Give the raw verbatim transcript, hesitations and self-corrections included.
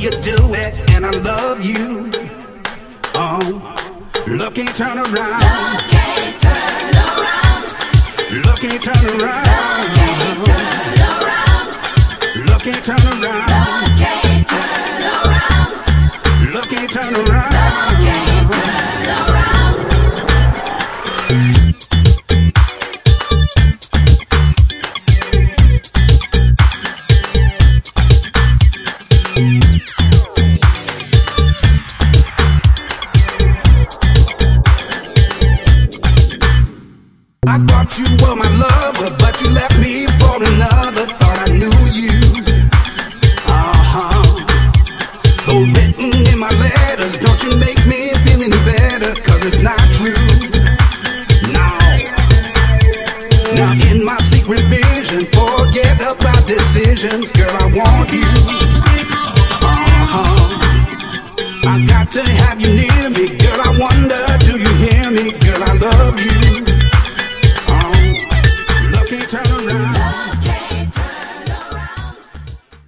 you do it, and I love you. Oh, love can't turn around. Love can't turn around. Love can't turn around. Love can't turn around. Love can't turn around. Love can't turn around. Love can't turn around. Love can't turn around. I thought you were my lover, but you left me for another. Thought I knew you. Uh-huh. Though written in my letters, don't you make me feel any better, cause it's not true. No. Now in my secret vision, forget about decisions. Girl, I want you. Uh-huh. I got to have you near me. Girl, I wonder, do you hear me? Girl, I love you.